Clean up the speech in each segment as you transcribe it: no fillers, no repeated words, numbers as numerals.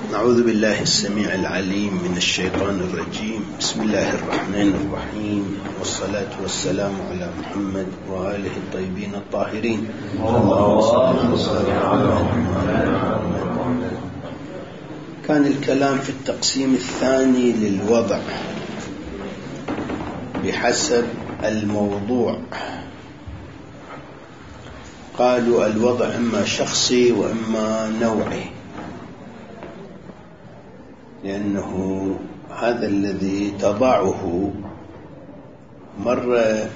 أعوذ بالله السميع العليم من الشيطان الرجيم. بسم الله الرحمن الرحيم، والصلاة والسلام على محمد وآله الطيبين الطاهرين. اللهم صل على محمد. كان الكلام في التقسيم الثاني للوضع بحسب الموضوع. قالوا الوضع إما شخصي وإما نوعي، لأنه هذا الذي تضعه مرة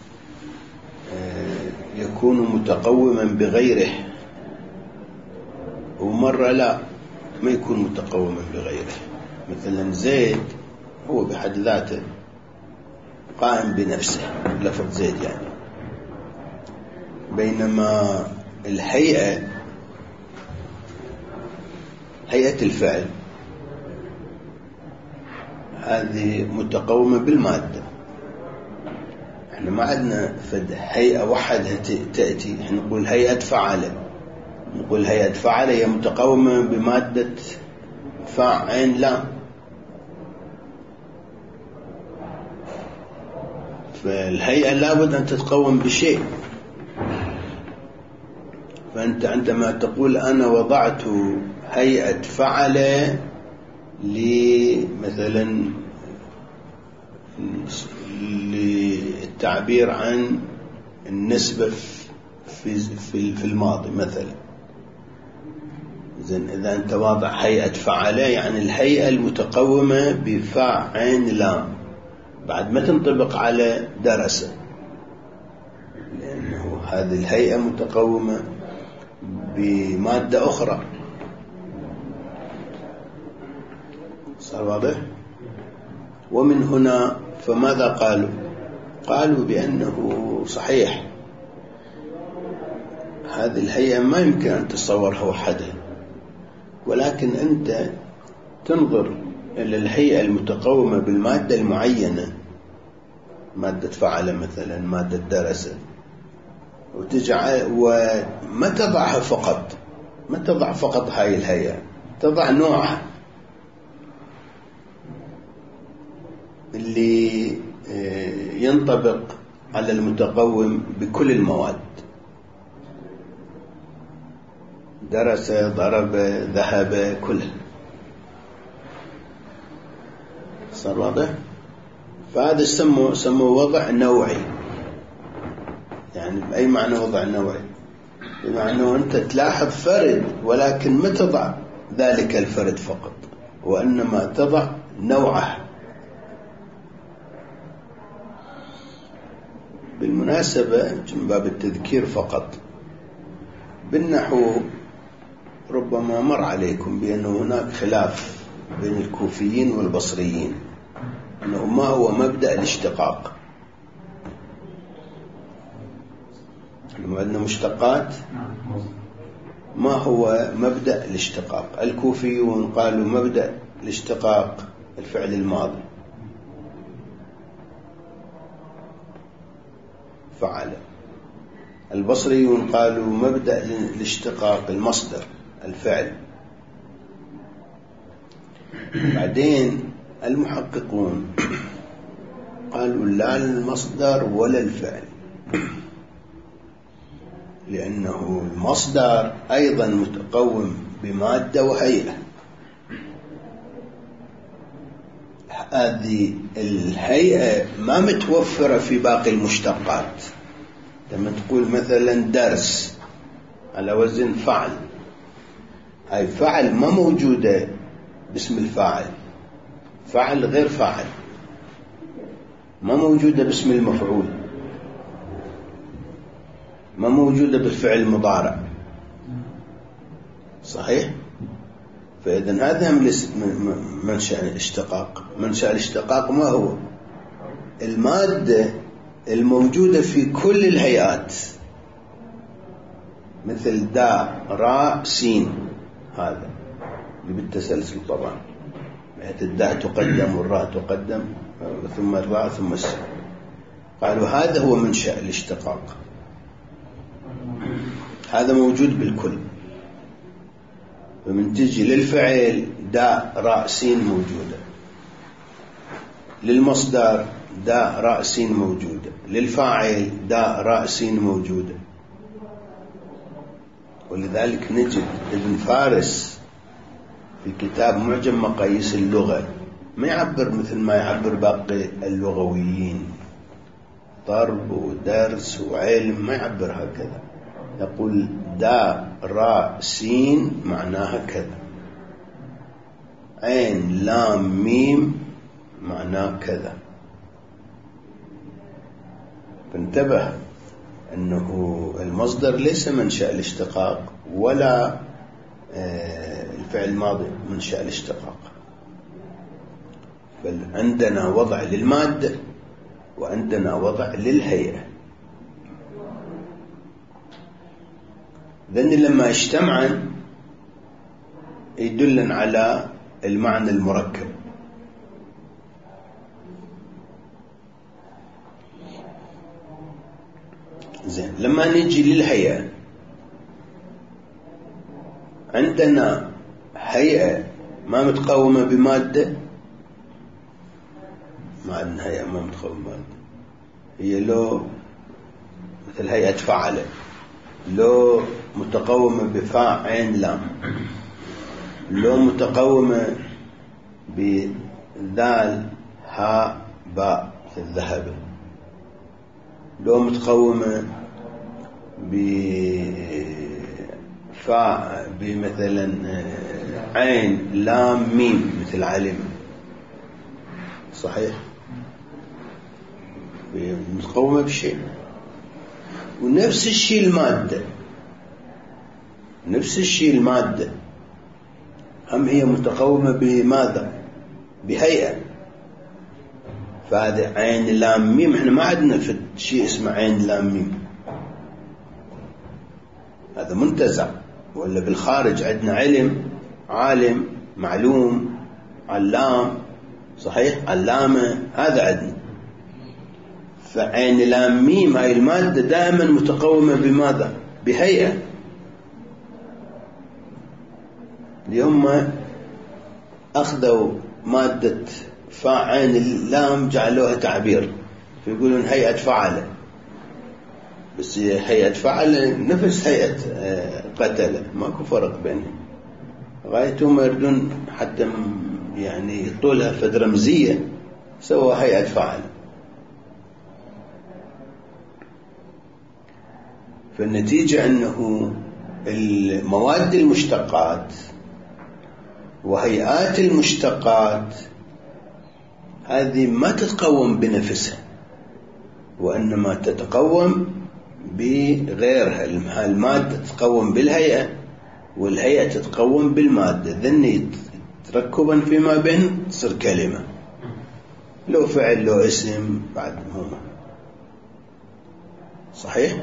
يكون متقوما بغيره، ومرة لا، ما يكون متقوما بغيره. مثلا زيد هو بحد ذاته قائم بنفسه، لفظ زيد يعني، بينما الهيئة، هيئة الفعل هذه متقومة بالمادة. احنا ما عندنا فد هيئة وحدها تأتي، احنا نقول هيئة فعل، نقول هيئة فعل هي متقومة بمادة فاعل، لا، فالهيئة لابد أن تتقوم بشيء. فأنت عندما تقول أنا وضعت هيئة فعل مثلا للتعبير عن النسبة في الماضي مثلا، إذا أنت واضع هيئة فعل يعني الهيئة المتقومة بفاعل لا، بعد ما تنطبق على درس، لأنه هذه الهيئة متقومة بمادة أخرى. صار واضح؟ ومن هنا فماذا قالوا؟ قالوا بأنه صحيح هذه الهيئة ما يمكن أن تصورها وحدها، ولكن أنت تنظر إلى الهيئة المتقومة بالمادة المعينة، مادة فعل مثلا، مادة درس، وتجعل وما تضعها فقط، ما تضع فقط هاي الهيئة، تضع نوعها اللي ينطبق على المتقوم بكل المواد، درس، ضرب، ذهب، كلها. صار واضح؟ فهذا سموه وضع نوعي. يعني بأي معنى وضع نوعي؟ بمعنى أنه أنت تلاحظ فرد، ولكن ما تضع ذلك الفرد فقط، وإنما تضع نوعه. بالمناسبة من باب التذكير فقط، بالنحو ربما مر عليكم بأنه هناك خلاف بين الكوفيين والبصريين، أنه ما هو مبدأ الاشتقاق. لما عندنا مشتقات، ما هو مبدأ الاشتقاق؟ الكوفيون قالوا مبدأ الاشتقاق الفعل الماضي فعل. البصريون قالوا مبدأ الاشتقاق المصدر الفعل. بعدين المحققون قالوا لا المصدر ولا الفعل، لأنه المصدر أيضا متقوم بمادة وهيئة. هذه الهيئة ما متوفرة في باقي المشتقات. لما تقول مثلا درس على وزن فعل، هاي فعل ما موجودة باسم الفاعل، فعل غير فاعل، ما موجودة باسم المفعول، ما موجودة بالفعل المضارع. صحيح؟ فإذن هذا منشأ الاشتقاق. منشأ الاشتقاق ما هو؟ المادة الموجودة في كل الهيئات، مثل داء، راء، سين، هذا اللي بالتسلسل طبعا، بحيث الداء تقدم والراء تقدم ثم الراء ثم السين. قالوا هذا هو منشأ الاشتقاق، هذا موجود بالكل. فمن تجي للفعل داء راء سين موجودة، للمصدر داء راء سين موجودة، للفاعل داء راء سين موجودة. ولذلك نجد ابن فارس في كتاب معجم مقاييس اللغة ما يعبر مثل ما يعبر باقي اللغويين، ضرب ودرس وعلم، ما يعبر هكذا. يقول داء راء سين معناها كذا، عين لام ميم معناه كذا. فانتبه أنه المصدر ليس منشأ الاشتقاق ولا الفعل الماضي منشأ الاشتقاق، بل عندنا وضع للمادة وعندنا وضع للهيئة. ذن لما اجتمعا يدلن على المعنى المركب. زين، لما نجي للهيئة عندنا هيئة ما متقومة بمادة، ما عندنا هيئة ما متقومة بمادة، هي لو مثل هيئة فعل، لو متقومة بفاء عين لام، لو متقومة بذال هاء باء في الذهب، لو متقومة بفاء بمثلا عين لام ميم مثل علم، صحيح، متقومة بشيء. ونفس الشيء المادة، نفس الشيء المادة هم هي متقومة بماذا؟ بهيئة. فهذا عين لام ميم، احنا ما عندنا في شيء اسمه عين لام ميم، هذا منتزع. ولا بالخارج عندنا علم، عالم، معلوم، علام، صحيح، علامة، هذا عندنا. فعين لام ميم هاي المادة دائما متقومة بماذا؟ بهيئة. اليوم أخذوا مادة فاء عين اللام جعلوها تعبير، فيقولون هيئة فعل، بس هيئة فعل نفس هيئة قتل، ماكو فرق بينهم. غايتهم يردون حتى يعني يطولها فد رمزية، سووا هيئة فعل. فالنتيجة أنه المواد المشتقات وهيئات المشتقات هذه ما تتقوم بنفسها، وإنما تتقوم بغيرها. المادة تتقوم بالهيئة والهيئة تتقوم بالمادة، ذن تركبا فيما بين تصير كلمة، لو فعل لو اسم بعد هما، صحيح.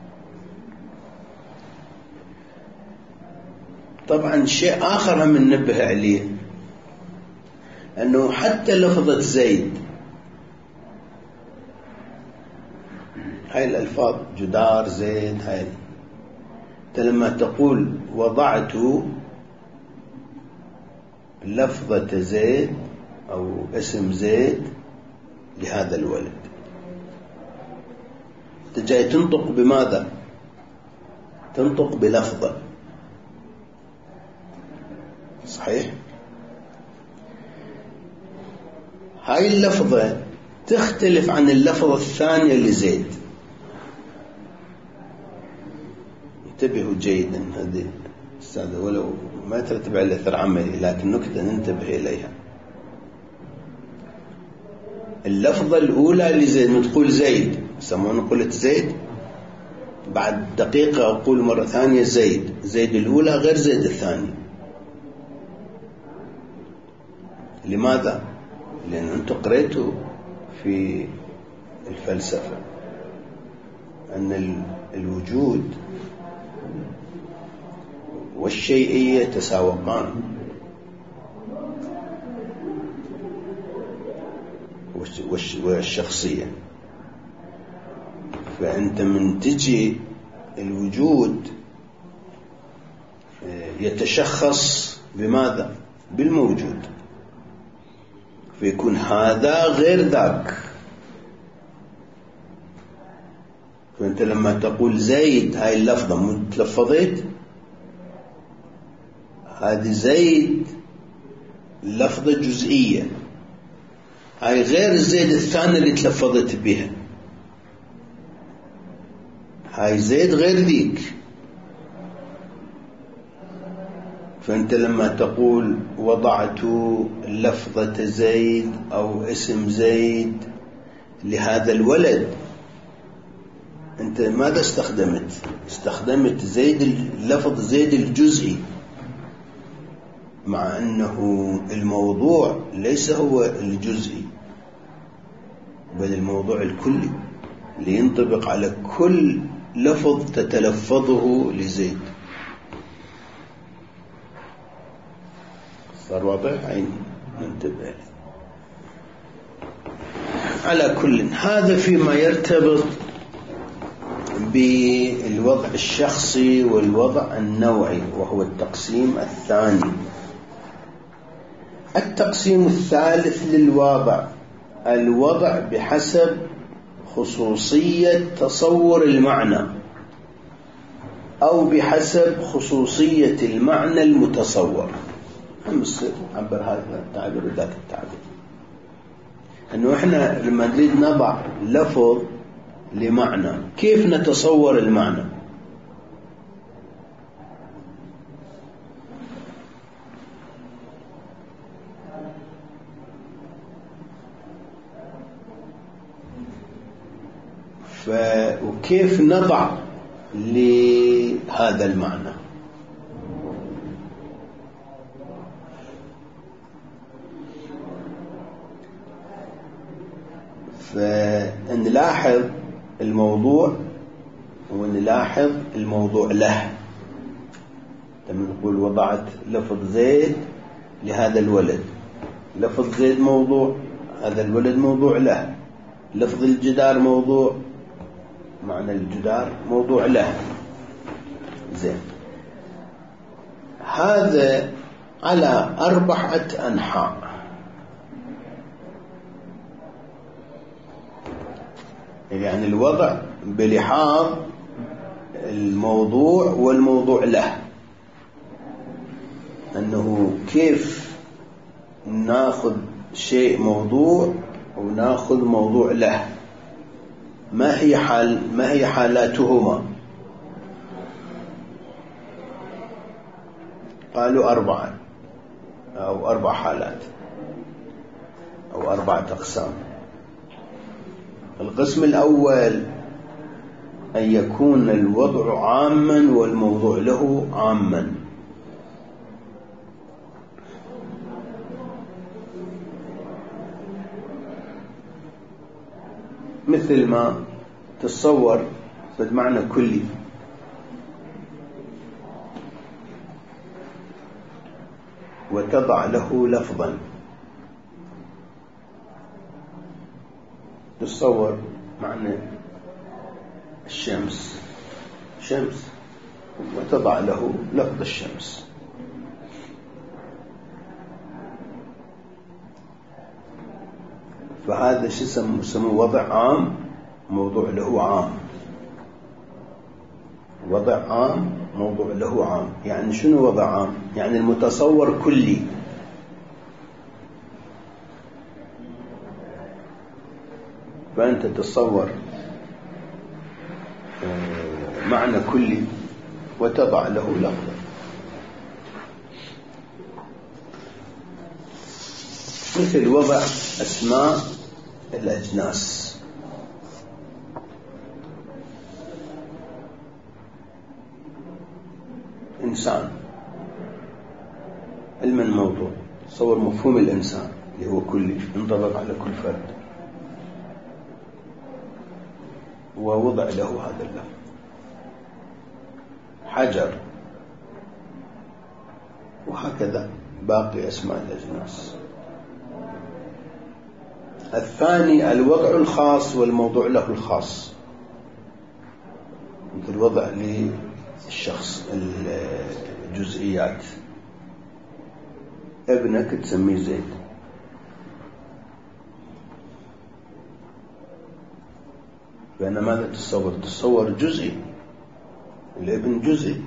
طبعا شيء آخر هم ننبه عليه، أنه حتى لفظة زيد، هاي الألفاظ جدار زيد، هاي أنت لما تقول وضعت لفظة زيد أو اسم زيد لهذا الولد، أنت جاي تنطق بماذا؟ تنطق بلفظة، صحيح. هاي اللفظة تختلف عن اللفظة الثانية لزيد. انتبهوا جيدا، هذه أستاذ ولو ما ترتب على أثر عملي، لكن نكتة ننتبه إليها. اللفظة الأولى لزيد، ما تقول زيد يسمونه قلت زيد، بعد دقيقة أقول مرة ثانية زيد. زيد الأولى غير زيد الثانية. لماذا؟ لأن أنتم قريتوا في الفلسفة أن الوجود والشيئية يتساوقان، والشخصية. فأنت من تجي الوجود يتشخص بماذا؟ بالموجود، فيكون هذا غير ذاك. فأنت لما تقول زيد، هاي اللفظة متلفظت، هذه زيد لفظة جزئية، هاي غير الزيد الثانية اللي تلفظت بها، هاي زيد غير ذيك. فأنت لما تقول وضعت لفظة زيد أو اسم زيد لهذا الولد، أنت ماذا استخدمت؟ استخدمت زيد، لفظ زيد الجزئي، مع أنه الموضوع ليس هو الجزئي بل الموضوع الكلي اللي ينطبق على كل لفظ تتلفظه لزيد. صار واضح؟ عين ننتبه. على كل، هذا فيما يرتبط بالوضع الشخصي والوضع النوعي، وهو التقسيم الثاني. التقسيم الثالث للوضع، الوضع بحسب خصوصية تصور المعنى أو بحسب خصوصية المعنى المتصور. أمس عبر هذا التعبير وذاك التعبير، أنه إحنا لما نريد نضع لفظ لمعنى كيف نتصور المعنى؟ وكيف نضع لهذا المعنى؟ فنلاحظ الموضوع ونلاحظ الموضوع له. لما نقول وضعت لفظ زيد لهذا الولد، لفظ زيد موضوع، هذا الولد موضوع له. لفظ الجدار موضوع، معنى الجدار موضوع له. زين، هذا على 4 أنحاء. يعني الوضع بلحاظ الموضوع والموضوع له، أنه كيف ناخذ شيء موضوع وناخذ موضوع له، ما هي حالاتهما؟ قالوا 4 أو 4 حالات أو 4 أقسام. القسم الأول أن يكون الوضع عاما والموضوع له عاما. مثل ما تتصور بمعنى كلي، وتضع له لفظا. تصور معنى الشمس، شمس، وتضع له لفظ الشمس. فهذا شو يسموه؟ وضع عام، موضوع له عام. وضع عام، موضوع له عام. يعني شنو وضع عام؟ يعني المتصور كلي. فأنت تتصور معنى كلي وتضع له لفظا. مثل وضع أسماء الأجناس. إنسان، علما موضوع، تصور مفهوم الإنسان اللي هو كلي ينطبق على كل فرد، ووضع له هذا اللفظ. حجر، وهكذا باقي أسماء الأجناس. الثاني الوضع الخاص والموضوع له الخاص، مثل وضع للشخص الجزئيات. ابنك تسميه زيد. فأنا ماذا تصور جزئي، الابن جزئي،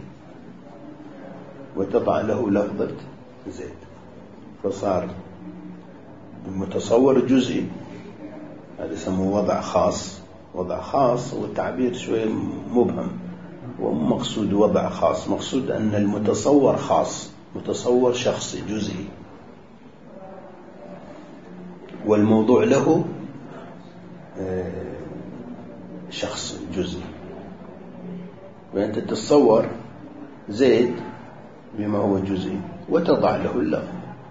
وتضع له لفظة زيد، فصار المتصور جزئي. هذا يسموه وضع خاص. وضع خاص والتعبير شوي مبهم، ومقصود وضع خاص مقصود أن المتصور خاص، متصور شخصي جزئي، والموضوع له شخص جزئي. وأنت تتصور زيد بما هو جزئي وتضع له اللفظ.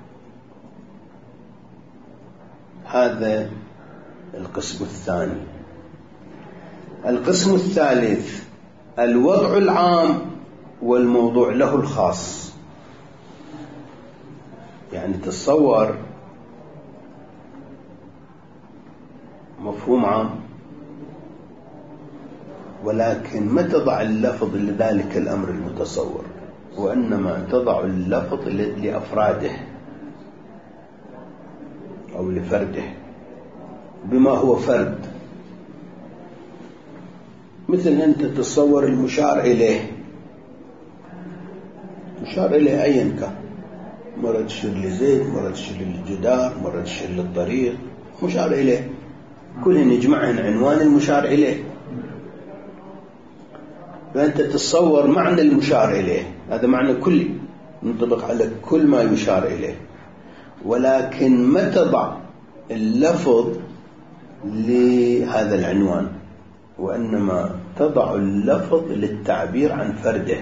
هذا القسم الثاني. القسم الثالث الوضع العام والموضوع له الخاص. يعني تصور مفهوم عام، ولكن ما تضع اللفظ لذلك الأمر المتصور، وإنما تضع اللفظ لأفراده أو لفرده بما هو فرد. مثل أنت تتصور المشار إليه، مشار إليه أيا كان، مرة تشير لزيد، مرة تشير للجدار، مرة تشير للطريق، مشار إليه، كلهن يجمعهن عنوان المشار إليه. فأنت تتصور معنى المشار إليه، هذا معنى كلي ينطبق على كل ما يشار إليه، ولكن ما تضع اللفظ لهذا العنوان، وإنما تضع اللفظ للتعبير عن فرده.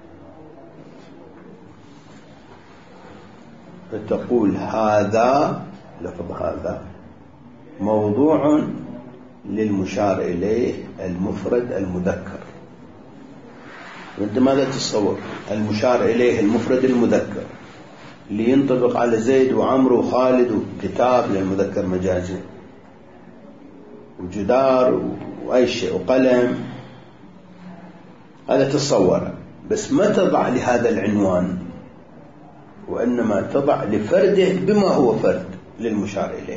فتقول هذا، لفظ هذا موضوع للمشار إليه المفرد المذكر. وانت ماذا تتصور؟ المشار إليه المفرد المذكر اللي ينطبق على زيد وعمرو وخالد وكتاب للمذكر مجازي، وجدار وأي شيء وقلم، هذا تتصوره، بس ما تضع لهذا العنوان، وإنما تضع لفرده بما هو فرد للمشار إليه.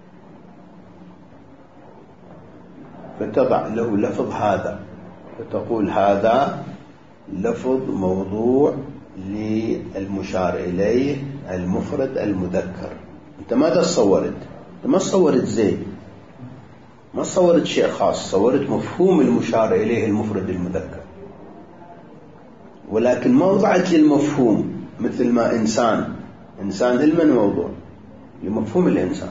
فتضع له لفظ هذا، فتقول هذا لفظ موضوع للمشار إليه المفرد المذكر. أنت ماذا صورت؟ أنت ما صورت زيد، ما صورت شيء خاص، صورت مفهوم المشار إليه المفرد المذكر، ولكن ما وضعت للمفهوم. مثل ما إنسان لمن موضوع؟ لمفهوم الإنسان،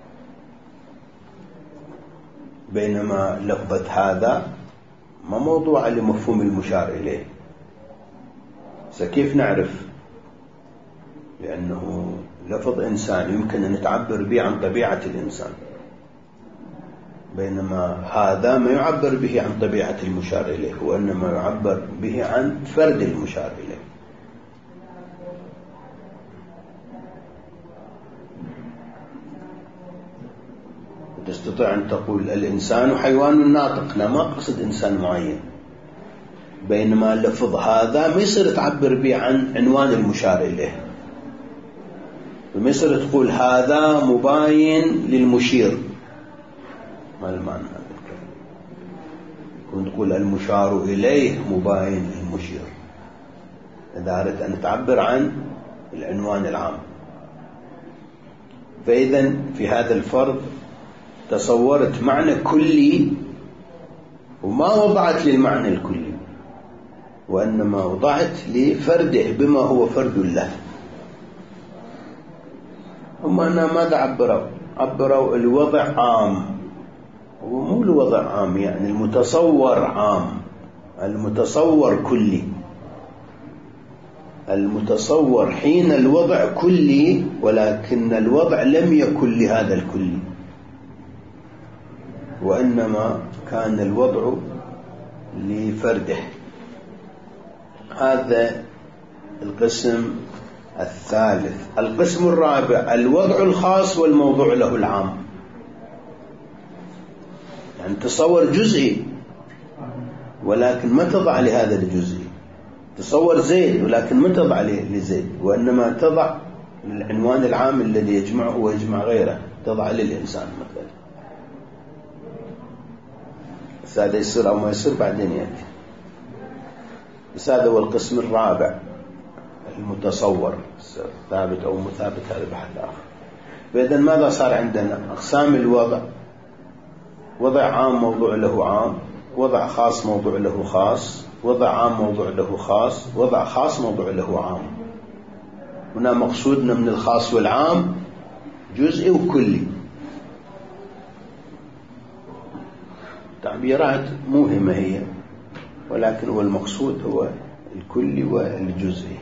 بينما لفظة هذا ما موضوع لمفهوم المشار إليه. كيف نعرف؟ لأنه لفظ إنسان يمكن أن نتعبر به عن طبيعة الإنسان، بينما هذا ما يعبر به عن طبيعة المشار إليه، وإنما يعبر به عن فرد المشار إليه. تستطيع أن تقول الإنسان حيوان ناطق، لا، ما أقصد إنسان معين، بينما اللفظ هذا ما يصير تعبر به عن عنوان المشار إليه، وما يصير تقول هذا مباين للمشير، ما المعنى هذا الكلام؟ كنت تقول المشار إليه مباين للمشير إذا أردت أن تعبر عن العنوان العام. فإذا في هذا الفرض تصورت معنى كلي وما وضعت للمعنى الكلي، وإنما وضعت لفرده بما هو فرد له. هم أنا ماذا عبروا الوضع عام، ومو الوضع عام، يعني المتصور عام، المتصور كلي، المتصور حين الوضع كلي، ولكن الوضع لم يكن لهذا الكلي، وإنما كان الوضع لفرده. هذا القسم الثالث. القسم الرابع الوضع الخاص والموضوع له العام. يعني تصور جزئي ولكن ما تضع لهذا الجزئي، تصور زيد ولكن ما تضع لزيد، وإنما تضع العنوان العام الذي يجمعه ويجمع غيره تضع للإنسان مثلا، بس هذا يصير أو ما يصير بعدين يأتي. بس هذا هو القسم الرابع المتصور، ثابت أو مثابت، هذا بحث آخر. فإذا ماذا صار عندنا؟ أقسام الوضع: وضع عام موضوع له عام، وضع خاص موضوع له خاص، وضع عام موضوع له خاص، وضع خاص موضوع له عام. هنا مقصودنا من الخاص والعام جزئي وكلي. تعبيرات موهمة هي، ولكن هو المقصود هو الكلي والجزئي.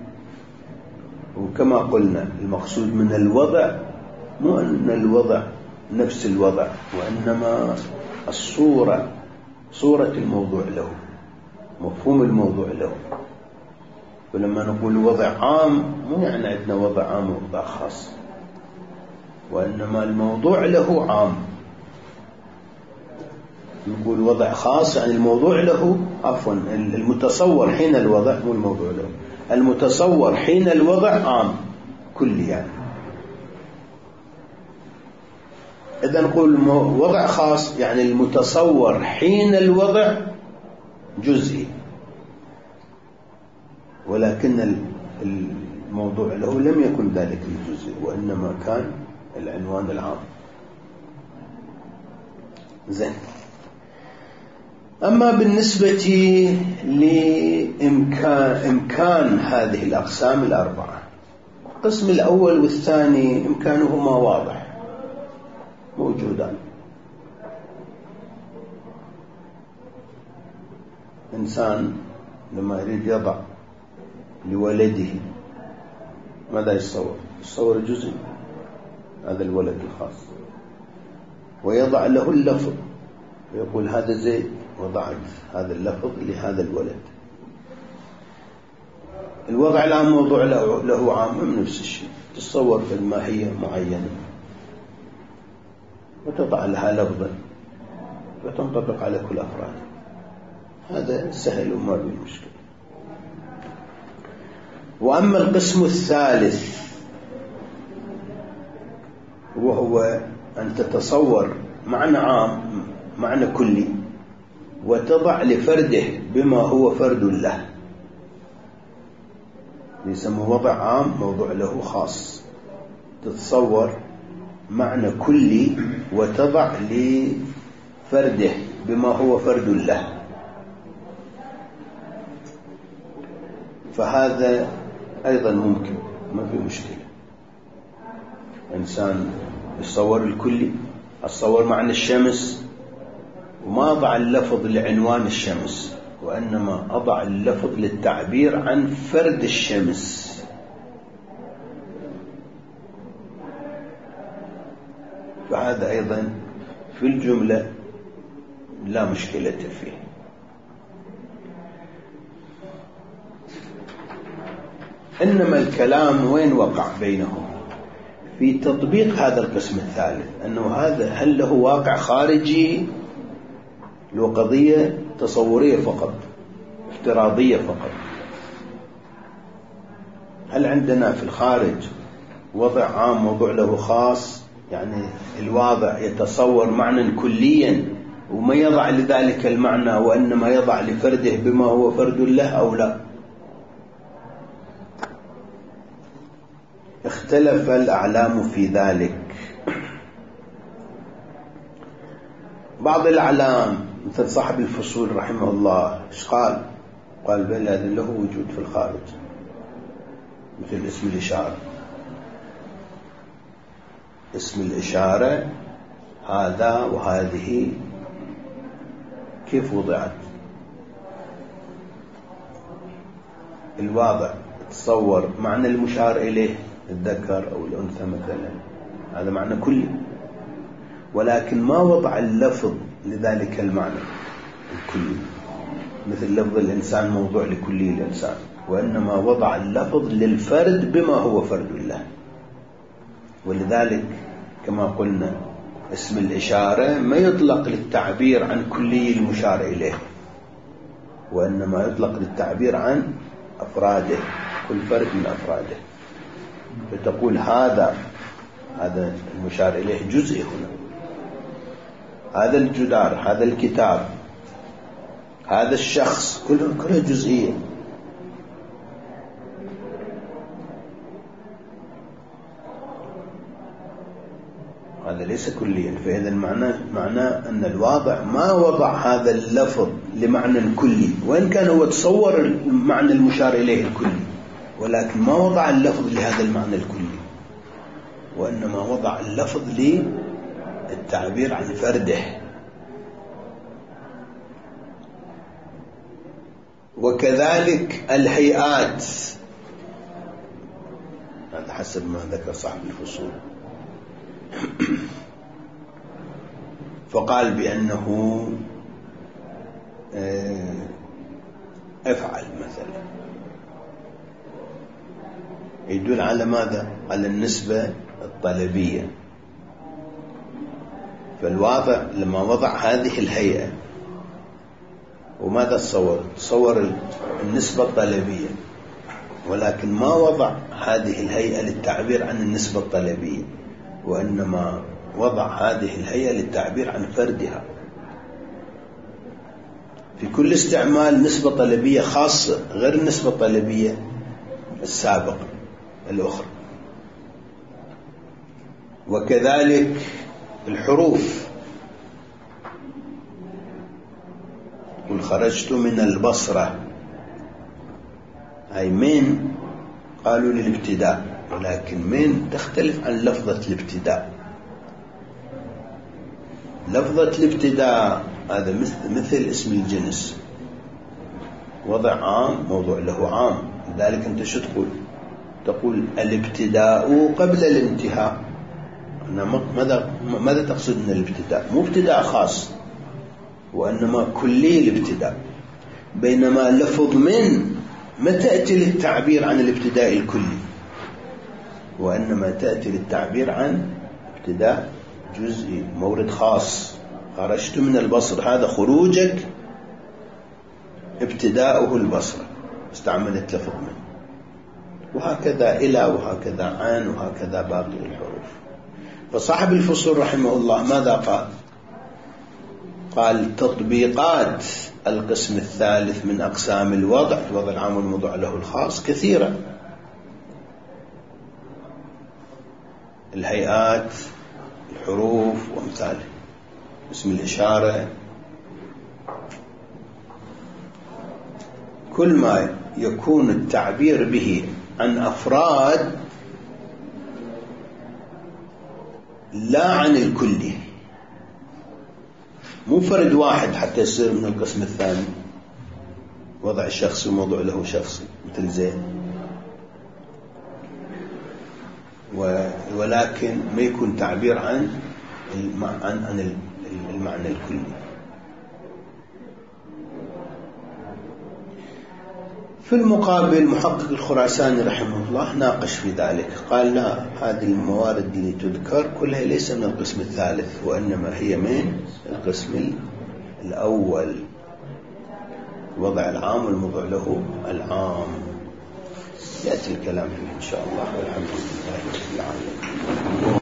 وكما قلنا المقصود من الوضع مو أن الوضع نفس الوضع، وإنما الصورة، صورة الموضوع له، مفهوم الموضوع له. ولما نقول وضع عام مو يعني عندنا وضع عام ووضع خاص، وإنما الموضوع له عام. نقول وضع خاص يعني الموضوع له، عفوا المتصور حين الوضع مو الموضوع له، المتصور حين الوضع عام كلي يعني. إذا نقول وضع خاص يعني المتصور حين الوضع جزئي، ولكن الموضوع له لم يكن ذلك الجزء، وإنما كان العنوان العام. زين. أما بالنسبة لإمكان هذه الأقسام الأربعة، القسم الأول والثاني إمكانهما واضح موجودان. إنسان لما يريد يضع لولده ماذا يصور؟ يصور جزء هذا الولد الخاص، ويضع له اللفظ ويقول هذا زيد، وضعت هذا اللفظ لهذا الولد. الوضع العام موضوع له عام من نفس الشيء، تصور في الماهية معينة وتضع لها لفظا وتنطبق على كل أفراد. هذا سهل وما به مشكلة. وأما القسم الثالث وهو أن تتصور معنى عام معنى كلي وتضع لفرده بما هو فرد له، يسمى وضع عام موضوع له خاص. تتصور معنى كلي وتضع لفرده بما هو فرد له، فهذا أيضا ممكن ما في مشكلة. إنسان يصور الكلي، أتصور معنى الشمس وما أضع اللفظ لعنوان الشمس، وإنما أضع اللفظ للتعبير عن فرد الشمس، فهذا أيضا في الجملة لا مشكلة فيه. إنما الكلام وين وقع بينهم؟ في تطبيق هذا القسم الثالث، أنه هذا هل له واقع خارجي، له قضية تصورية فقط افتراضية فقط؟ هل عندنا في الخارج وضع عام موضوع له خاص، يعني الواضع يتصور معنى كليا وما يضع لذلك المعنى وإنما يضع لفرده بما هو فرد له، أو لا؟ اختلف الأعلام في ذلك. بعض الأعلام مثل صاحب الفصول رحمه الله ايش قال؟ قال بل هذا له وجود في الخارج، مثل اسم الإشارة. اسم الإشارة هذا وهذه كيف وضعت؟ الواضع تصور معنى المشار إليه الذكر أو الأنثى مثلا، هذا معنى كلي، ولكن ما وضع اللفظ لذلك المعنى الكلي، مثل لفظ الإنسان موضوع لكلي الإنسان، وإنما وضع اللفظ للفرد بما هو فرد له. ولذلك كما قلنا اسم الإشارة ما يطلق للتعبير عن كلي المشار إليه، وإنما يطلق للتعبير عن أفراده، كل فرد من أفراده. فتقول هذا المشار إليه جزئي هنا، هذا الجدار، هذا الكتاب، هذا الشخص، كلها جزئية. هذا ليس كليا. فإذا معناه أن الواضع ما وضع هذا اللفظ لمعنى كلي، وإن كان هو تصور المعنى المشار إليه الكلي، ولكن ما وضع اللفظ لهذا المعنى الكلي، وإنما وضع اللفظ للتعبير عن فرده. وكذلك الهيئات، هذا حسب ما ذكر صاحب الفصول. فقال بأنه افعل مثلا، يدل على ماذا؟ على النسبة الطلبية. فالواضع لما وضع هذه الهيئة، وماذا تصور النسبة الطلبية، ولكن ما وضع هذه الهيئة للتعبير عن النسبة الطلبية، وإنما وضع هذه الهيئة للتعبير عن فردها. في كل استعمال نسبة طلبية خاصة غير النسبة الطلبية السابقة الأخرى. وكذلك الحروف، قل خرجت من البصرة، أي من قالوا للابتداء، ولكن من تختلف عن لفظة الابتداء. لفظة الابتداء هذا مثل اسم الجنس، وضع عام موضوع له عام. لذلك أنت شو تقول الابتداء قبل الانتهاء. ماذا تقصد من الابتداء؟ مو ابتداء خاص، وإنما كلي الابتداء. بينما لفظ من ما تأتي للتعبير عن الابتداء الكلي، وإنما تأتي للتعبير عن ابتداء جزئي، مورد خاص. خرجت من البصر، هذا خروجك ابتداؤه البصرة، استعملت لفظ من. وهكذا إلى، وهكذا عن، وهكذا باقي الحروف. فصاحب الفصول رحمه الله ماذا قال تطبيقات القسم الثالث من أقسام الوضع العام والموضوع له الخاص كثيرة. الهيئات، الحروف وامثاله، اسم الإشارة، كل ما يكون التعبير به عن أفراد لا عن الكل، مو فرد واحد حتى يصير من القسم الثاني وضع شخصي وموضوع له شخصي مثل زين، ولكن ما يكون تعبير عن المعنى الكلي. في المقابل محقق الخراساني رحمه الله ناقش في ذلك، قال لا، هذه الموارد اللي تذكر كلها ليس من القسم الثالث، وإنما هي من القسم الأول، وضع العام والموضوع له العام. يأتي الكلام فيه إن شاء الله، والحمد لله رب العالمين.